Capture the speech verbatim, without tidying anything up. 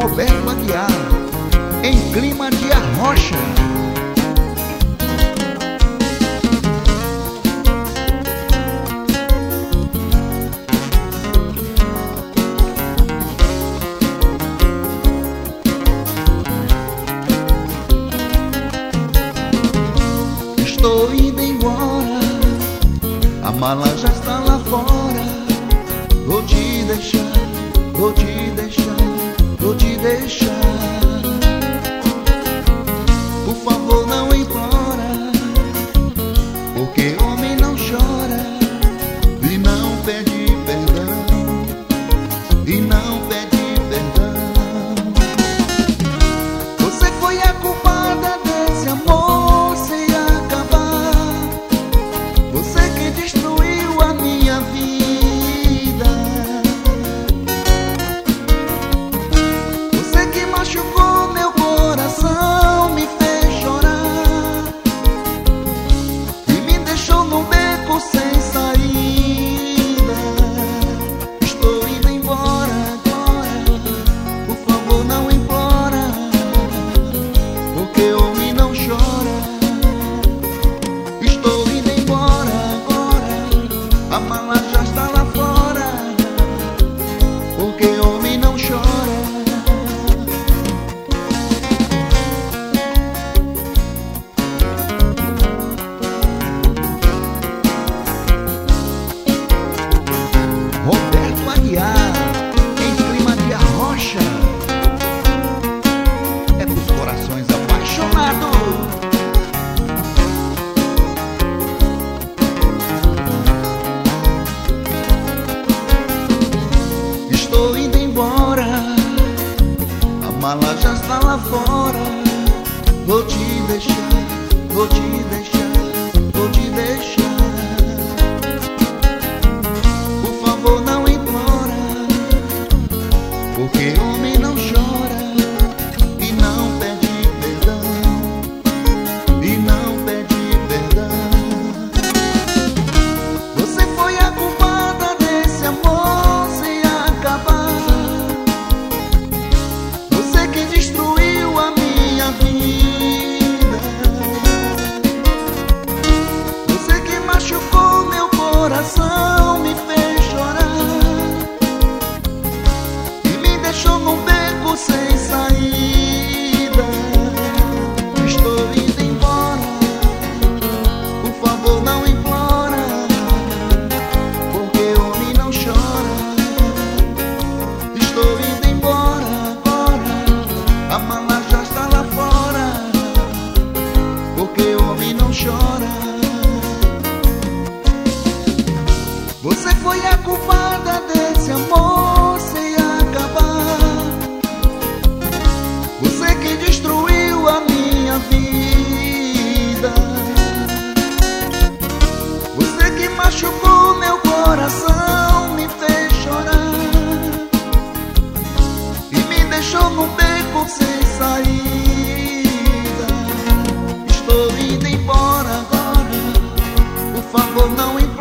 Roberto Aguiar, em clima de arrocha. Estou indo embora, a mala já está lá fora. Vou te deixar, vou te deixar, vou te deixar. Por favor, não implora, porque homem não chora e não pede perdão, e não pede perdão. Você foi a culpada desse amor sem acabar. Você que destruiu a minha vida. Você que machucou meu coração, me fez chorar e me deixou num beco sem saída. Estou indo embora agora, por favor não implora, porque homem não chora. Estou indo embora agora, a mala já está lá fora, porque homem não chora. Roberto Aguiar, em clima de arrocha, é pros corações apaixonados. Estou indo embora, a mala já está lá fora. Vou te deixar, vou te deixar, vou te deixar. Por favor, não implora, porque homem não chora e não pede perdão, e não pede perdão. Você foi a culpada desse amor sem acabar. Você que destruiu a minha vida. Você que machucou meu coração, me fez chorar e me deixou num beco sem saída. Estou indo embora, por favor não implora, porque homem não chora. Estou indo embora agora, a mala já está lá fora, porque homem não chora. Você foi a culpada desse amor sem acabar. Você que destruiu a minha vida. Você que machucou meu coração, me fez chorar e me deixou num beco sem saída. Estou indo embora agora, por favor não implore,